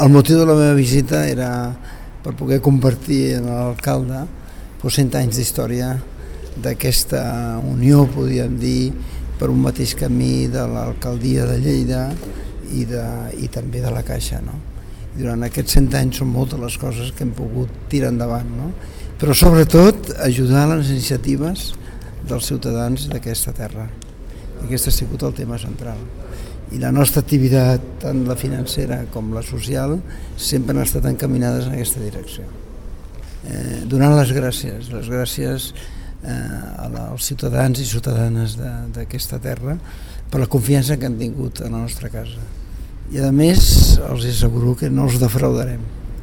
El motiu de la meva visita era per poder compartir amb l'alcalde 100 anys d'història d'aquesta unió, podríem dir, per un mateix camí de l'alcaldia de Lleida i també de la Caixa. No? Durant aquests 100 anys són moltes les coses que hem pogut tirar endavant, no? Però sobretot ajudar a les iniciatives dels ciutadans d'aquesta terra. Aquest ha sigut el tema central. I la nostra activitat, tant la financera com la social, sempre han estat encaminades en aquesta direcció. Donant les gràcies als ciutadans i ciutadanes d'aquesta terra per la confiança que han tingut en la nostra casa. I a més els asseguro que no els defraudarem.